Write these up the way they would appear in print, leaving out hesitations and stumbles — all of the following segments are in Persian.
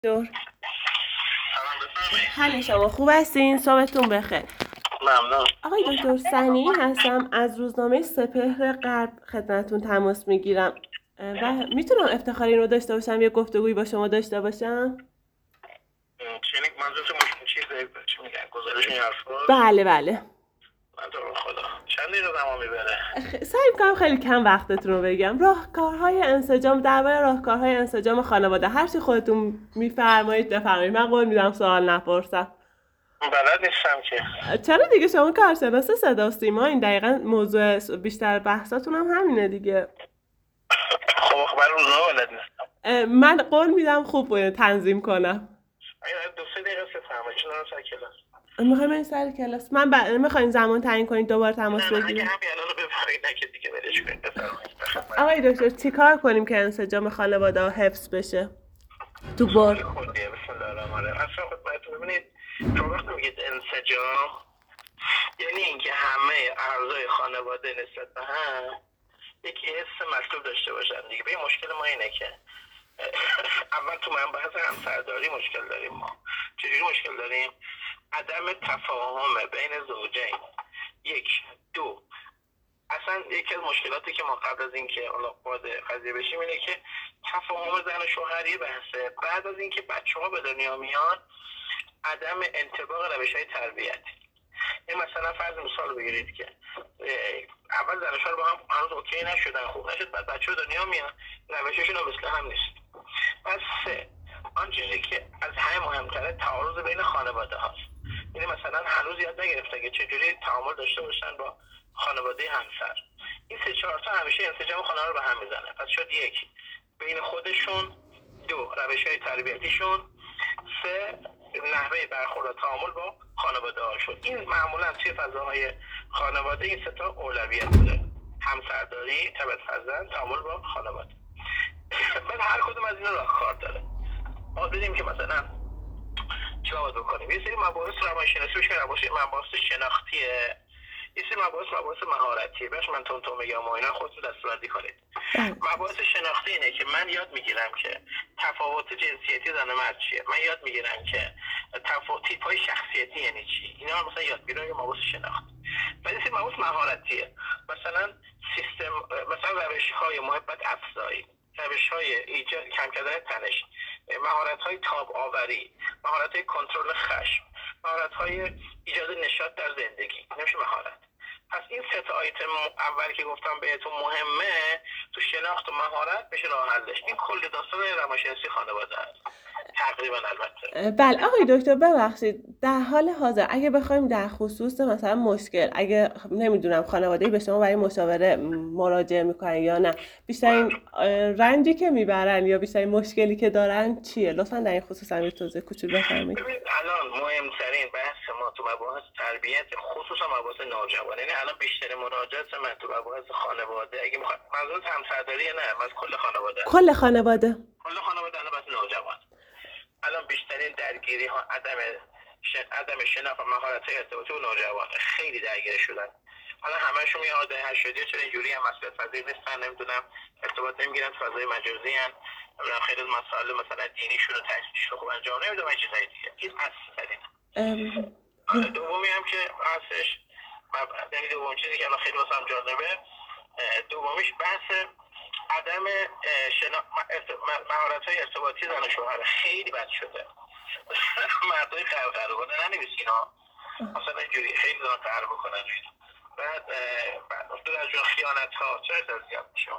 دور حال شما خوب هستین؟ صبحتون بخیر. ممنون. آقای دکتر سنی هستم، از روزنامه سپهر غرب خدمتتون تماس میگیرم و میتونم افتخار این رو داشته باشم یه گفتگویی با شما داشته باشم؟ چینی منظورتون چیزه چی میگن گزارش این حرفا؟ بله بله. من تو رو خدا چند دقیقه زمان میبره؟ سعی میکنم خیلی کم وقتتون رو بگم. راهکارهای انسجام، درباره راهکارهای انسجام خانواده هر چی خودتون میفرمایید بفرمایید، من قول میدم سوال نپرسم. بلد نیستم که. چرا دیگه، شما کارشناس صدا و سیما، این دقیقاً موضوع بیشتر بحثاتون هم همینه دیگه. خب برای روزنامه بلد نیستم. من قول میدم خوب تنظیم کنم. اگه 2-3 دقیقه فرمایید چون دارم سر کلاس. میخوایم این سر کلاس من میخواین زمان تعیین کنید دوباره تماس بگیریم؟ اگه همین الان رو بفرمایید نه که دیگه ولش کنید بفرمایید. آقای دکتر چیکار کنیم که انسجام خانواده حفظ بشه؟ تو بار بسم الله الرحمن الرحیم. اصلا خدمتتون ببینید شما وقتی میگید انسجام یعنی اینکه همه اعضای خانواده نسبت به هم یک حس مطلوب داشته باشن دیگه. به مشکل ما اینه که اول تو منبحث همسرداری مشکل داریم. ما چجوری مشکل داریم؟ عدم تفاهم بین زوجین. یک. دو، اصلا یکی از مشکلاتی که ما قبل از اینکه وارد قضیه بشیم اینه که تفاهم زن و شوهری بحثه. بعد از اینکه بچه‌ها به دنیا میان عدم انطباق روش‌های تربیتی. این مثلا فرض مثال بگیرید که اول زن و شوهر با هم هنوز اوکی نشدن، خوب نشد، بعد بچه‌ها دنیا میان روششون هم مثل هم نیست. پس سه، آن چیزی که از همه مهمتره تعارض بین خانواده هاست. یعنی مثلا هنوز یاد نگرفته که چجوری تعامل داشته باشن با خانواده همسر. این 3-4 تا همیشه انسجام خانواده رو به هم میزنه. پس شد یک، بین خودشون. دو، روش‌های تربیتیشون. سه، نحوه برخورد و تعامل با خانواده ها شد. این معمولا توی فضاهای خانواده این سه تا اولویت بوده: همسرداری، تربیت فرزند، تعامل با خانواده. بعد هر کدوم از اینا راهکار داره. ما دیدیم که مثلا چی باید بکنیم. یه سری مباحث روانشناسی بشه، مباحث شناختیه، یه سری مباحث مهارتیه. بهش من تون میگم و اینا خودتون دسته‌بندی کنید. مباحث شناختی اینه که من یاد میگیرم که تفاوت جنسیتی زن و مرد چیه، من یاد میگیرم که تیپ‌های شخصیتی یعنی چی، اینا مثلا یاد میگیرم. یه مباحث شناختی. بعد یه سری مباحث مهارتیه، مثلا سیستم، مثلا روش‌های محبت افزایی، روش‌های ایجاد کم کردن تنش، مهارت‌های تاب آوری، مهارت‌های کنترل خشم، مهارت‌های ایجاد نشاط در زندگی. نمیشه مهارت. پس این سه تا آیتم اول که گفتم بهتون مهمه تو شناخت و مهارت بشه راه حلش. این کل داستان روانشناسی خانواده است تقریبا. البته بله آقای دکتر ببخشید، در حال حاضر اگه بخوایم در خصوص مثلا مشکل، اگه نمیدونم خانواده‌ای به شما برای مشاوره مراجعه میکنن یا نه، بیشترین رنجی که میبرن یا بیشترین مشکلی که دارن چیه؟ لطفا در این خصوص هم توضیح کوچولو بفرمایید. ببینید الان مهمترین بحث ما تو مباحث تربیت، خصوصا مباحث نوجوان، یعنی الان بیشتر مراجعات من تو مباحث خانواده، اگه منظور همسرداری نه، من کل خانواده کل خانواده الان بس نوجوان. الان بیشترین درگیری ها عدم شناخت و مهارت ارتباطی و نوجوان خیلی درگیر شدن. حالا همه‌شون یه عاده 80 چرا اینجوری هم مسئله پذیر نیستن، نمیدونم ارتباط نمیگیرن، فضای مجازی ان، خیلی مسائل مثلا دینیشون و تحصیلیشون خوب انجام نمیدن و چیزای دیگه. این اصلیه. دومی هم که هستش، یعنی دوم چیزی که الان خیلی واسم جالبه، دومیش بحث عدم مهارت‌های ارتباطی زن و شوهر خیلی بد شده. مردای قرقربانه ننویسین ها، مثلا اینجوری خیلی دارن قهر بکنن. بعد دور از جون خیانت ها چه زیاد میشه.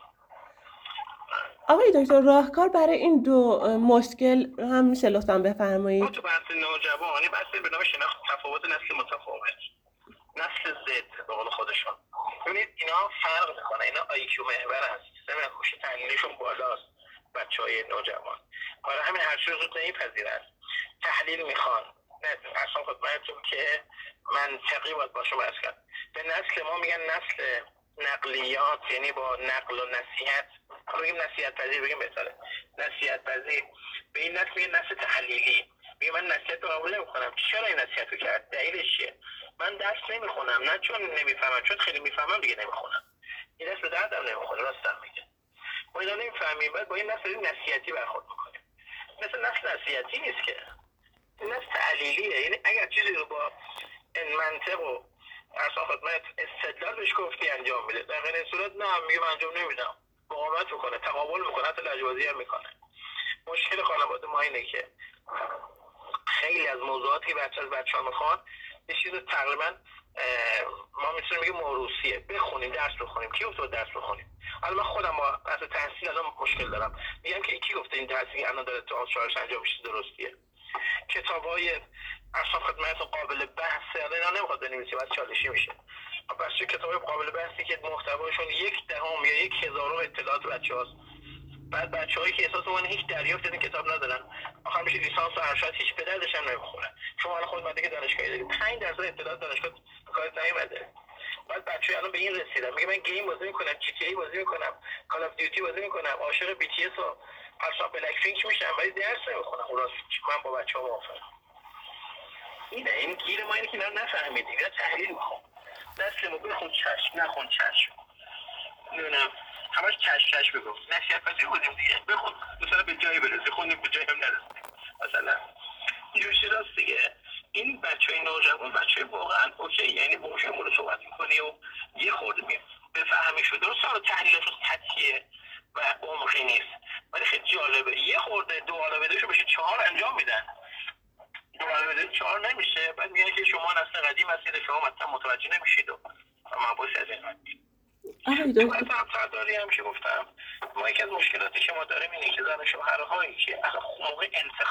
آقای دکتر راهکار برای این دو مشکل هم میشه لطفا بفرمایید؟ ما تو بحث نوجوانی بحث به نام شناخت تفاوت نسل متفاوت، نسل زد به قول خودشون. ببینید اینا فرق میکنه، اینا آیکیو محور هست، سیستم هوش تحلیلیشون بالاست بچهای نوجوان. برای همین هر چیز رو نمیپذیرن، تحلیل میخوان. نه اصلا خدمتتون که منطقی باید باشه بحث کرد. به نسل ما میگن نسل نقلیات، یعنی با نقل و نصیحت. حالا بگیم نصیحت پذیر، بگیم بهتره نصیحت پذیر. به این نسل میگن نسل تحلیلی. میگه من نصیحت رو قبول نمیکنم. چرا این نصیحت رو کرد؟ دلیلش چیه؟ من درس نمیخونم، نه چون نمیفهمم، چون خیلی میفهمم دیگه نمیخونم. این دست به دردم نمیخوره، راستم میگه. ما اینا نمیفهمیم، بعد با این نسل نصیحتی برخورد میکنیم. مثل نسل نصیحتی نیست که، این نسل تعلیلیه. یعنی اگر چیزی رو با این منطق و ارسان خدمت استدلال بهش گفتی انجام میده، در غیر این صورت نه، میگه انجام نمیدم، مقاومت میکنه، تقابل میکنه، حتی لجبازی هم میکنه. مشکل خانواده ما اینه که خیلی از موضوعاتی که بچه‌ها میخوان یه چیز تقریبا ما میتونیم بگیم موروثیه، بخونیم درس بخونیم. کی گفته درس بخونیم؟ حالا من خودم با اصل تحصیل الان مشکل دارم، میگم که کی گفته این درسی که الان داره تو آنچارش انجام میشه درستیه؟ کتابای اصلا خدمت قابل بحثه، الان اینا نمیخواد بنویسی، بس چالشی میشه. پس چه کتابای قابل بحثی که محتواشون 1/10 یا 1/1000 اطلاعات بچه‌هاست. بعد بچه‌هایی که احساس می‌کنن هیچ دریافت از این کتاب ندارن، آخر میشه لیسانس و ارشد هیچ به دردش هم نمیخوره. شما الان خود مدرک دانشگاهی دارید، 5% اطلاعات دانشگاه کارت نیومده. بعد بچه‌ها الان به این رسیدن، میگه من گیم بازی می‌کنم، جی تی ای بازی می‌کنم، کال اف دیوتی بازی می‌کنم، عاشق بی تی اس و پاسا بلک فینک میشم، ولی درس نمی‌خونم. راست من با بچه‌ها موافقم. این گیر ما اینه که اینا نفهمیدیم، اینا تحلیل می‌خوام. دستمو بخون چشم، نخون چشم. نمی‌دونم همش کش بگو، نصیحت پذیر بودیم دیگه، بخون مثلا به جایی برسی، خوندیم به جایی هم نرسیم مثلا اینجور چیزاست دیگه. این بچه های نوجوان بچه واقعا اوکی، یعنی با شما رو صحبت میکنی و یه خورده بفهمی شده درست، حالا تحلیلاتون سطحیه و عمقی نیست، ولی خیلی جالبه. یه خورده 2+2 بشه 4 انجام میدن، 2+2 4 نمیشه، بعد میگن که شما نسل قدیم هستید، شما مثلا متوجه نمیشید و مباحث از این تو اصلا فرداری هم که گفتم ما یکی از مشکلاتی که ما داریم اینه که زن شوهرهایی که اصلا موقع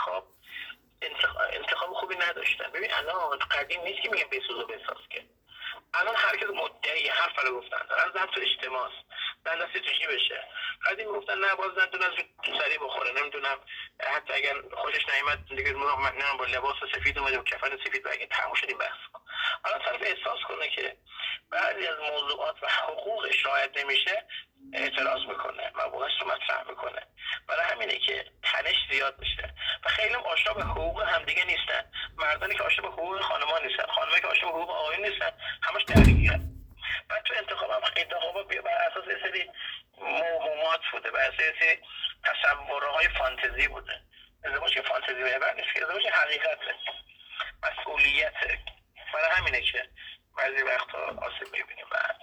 انتخاب خوبی نداشتن. ببین الان قدیم نیست که میگن بسوز و بساز، که الان هر کس مدعی حرف رو گفتن دارن، زن تو اجتماعست، زن دستی تو جیبشه. قدیم گفتن نه باز زن دون از سری بخوره، نمیدونم حتی اگر خوشش نیامد دیگه من با لباس سفید اومده و کفن سفید بگه تموم شد این بحث. حالا طرف احساس کنه که بعضی از موضوعات و حقوقش رعایت نمیشه، اعتراض میکنه، مباحث رو مطرح میکنه. برای همینه که تنش زیاد میشه و خیلی هم آشنا به حقوق همدیگه نیستن. مردانی که آشنا به حقوق خانم‌ها نیستن، خانم‌هایی که آشنا به حقوق آقایون نیستن، همش درگیرن. بعد تو انتخابا بر اساس یه سری موهومات بوده، بر اساس یه سری تصورهای فانتزی بوده. ازدواج که فانتزی محور نیست، که ازدواج حقیقته، مسئولیته. برای همینه که بعضی وقتا آسیب میبینیم. بعد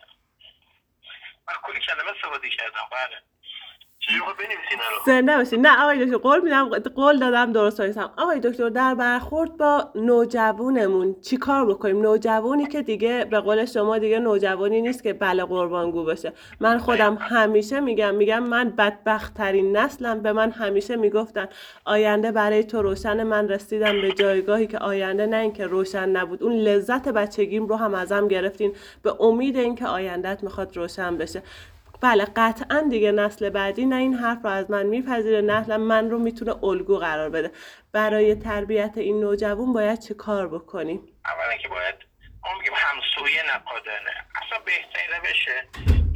من کلی کلمه استفاده کردم. بله چجوری باید بنویسین رو؟ زنده باشید. نه آقای دکتر، قول میدم، قول دادم درست بنویسم. آقای دکتر، در برخورد با نوجوانمون چی کار بکنیم؟ نوجوانی که دیگه به قول شما دیگه نوجوانی نیست که بله قربانگو بشه. من خودم همیشه میگم من بدبخت ترین نسلم. به من همیشه میگفتن آینده برای تو روشن. من رسیدم به جایگاهی که آینده نه اینکه روشن نبود، اون لذت بچگیم رو هم ازم گرفتین به امید اینکه آیندهت میخواد روشن بشه. بله قطعا دیگه نسل بعدی نه این حرف رو از من میپذیره، نه من رو میتونه الگو قرار بده. برای تربیت این نوجوان باید چه کار بکنیم؟ اولا که باید ما میگیم همسویه نقادانه، اصلا بهتره بشه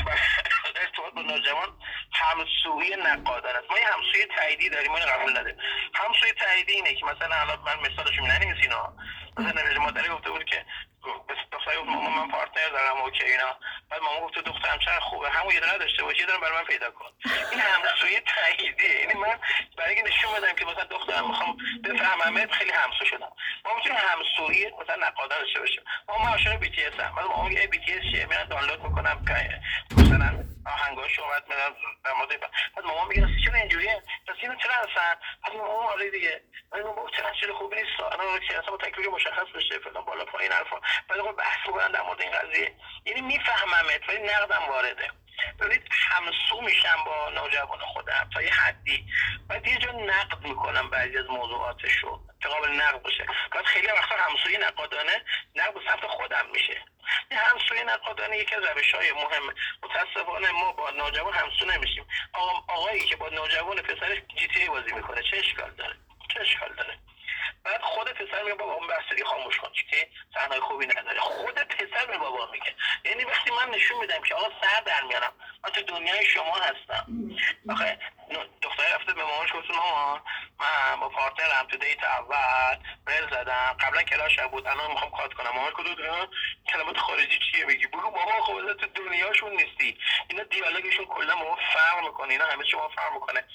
ارتباط با نوجوان همسویه نقادانه است. ما یه همسویه تاییدی داریم، ما قبول نداریم. همسویه تاییدی اینه که مثلا الان من مثالش می‌نویسم اینا، مثلا نویز مادری گفته بود که دختری گفت مامان من پارتنر دارم اوکی اینا، بعد مامان گفت دخترم چقدر خوبه، همون یه دونه داشته باشه، یه دونه برای من پیدا کن. این همسویه تاییدیه. یعنی من برای اینکه نشون بدم که مثلا دخترم میخوام بفهمم، خیلی همسو شدم. ما میتونیم همسویه مثلا نقادان داشته باشیم. ما عاشق بی تی اس ام، مثلا مامان میگه بی تی اس چیه، میرم دانلود میکنم مثلا آهنگاش اومد میرم در مورد، بعد مامان میگه چرا اینجوریه، پس اینو چرا هستن، بعد مامان آره دیگه، بعد مامان چرا چیز خوبی نیست، الان چه اصلا تکلیف مشخص بشه فلان بالا پایین حرفا، بعد بحث میکنن در مورد این قضیه. یعنی میفهممت ولی نقدم وارده. ببینید همسو میشم با نوجوان خودم تا یه حدی، بعد یه جا نقد میکنم بعضی از موضوعاتشو که قابل نقد باشه. بعد خیلی وقتا همسوی نقادانه نقد به سمت خودم میشه. این همسوی نقادانه یکی از روش‌های مهم. متاسفانه ما با نوجوان همسو نمیشیم. آقایی که با نوجوان پسرش جی تی ای بازی میکنه چه اشکال داره؟ چه اشکال داره؟ بعد خود پسر میگه بابا اون بحثی خاموش کن که صحنه خوبی نداره. خود پسر به بابا میگه. یعنی وقتی من نشون میدم که آقا سر در میارم، من تو دنیای شما هستم. آخه دختر رفته به مامانش گفت مامان من با پارتنرم تو دیت اول رل زدم، قبلا کلاش بود الان میخوام کات کنم. مامان کدوم کلمات خارجی چیه میگی؟ بگو بابا خب تو دنیاشون نیستی. اینا دیالوگشون کلا ما فرق میکنه، اینا همه چی ما فرق میکنه.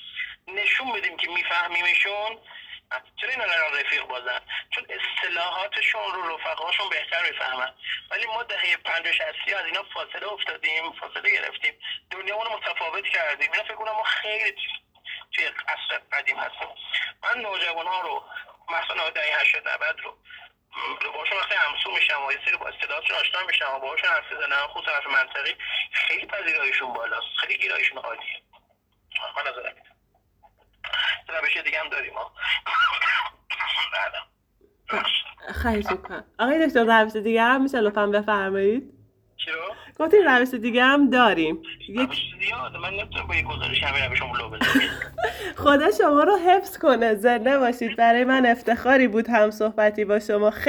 نشون بدیم که میفهمیمشون. چرا اینا الان رفیق بازن؟ چون اصطلاحاتشون رو رفقاشون بهتر میفهمن. ولی ما دهه 50 60 از اینا فاصله افتادیم، فاصله گرفتیم، دنیامون رو متفاوت کردیم. اینا فکر کنم ما خیلی توی عصر قدیم هستیم. من نوجوان‌ها رو مثلا دهه 80 90 رو باشون وقتی همسو میشم و یه سری با اصطلاحاتشون آشنا میشم و باشون حرف میزنم، خصوصا حرف منطقی، خیلی پذیراییشون بالاست، خیلی گیراییشون عالیه. من نظرم روش دیگه هم داریم ها. خواهش میکنم. آقای دکتر روش دیگه هم میشه لطفاً بفرمایید؟ چی رو؟ گفتیم روش دیگه هم داریم. روش زیاده، من نمیتونم با یک گزارش همین روشم لو بزنم. خدا شما رو حفظ کنه، زنده باشید. برای من افتخاری بود هم صحبتی با شما.